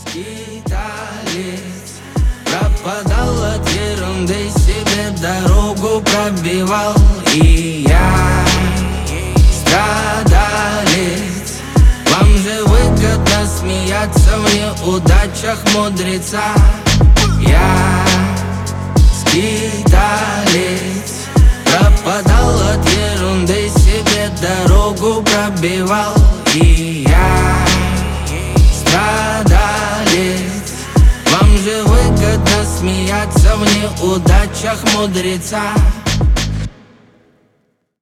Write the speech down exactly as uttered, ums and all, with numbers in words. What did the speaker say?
Скиталец, пропадал от ерунды, себе дорогу пробивал. И я страдалец, вам же выгодно смеяться в неудачах мудреца. Я скиталец, пропадал от ерунды, себе дорогу пробивал. И я страдалец, вам же выгодно смеяться в неудачах мудреца.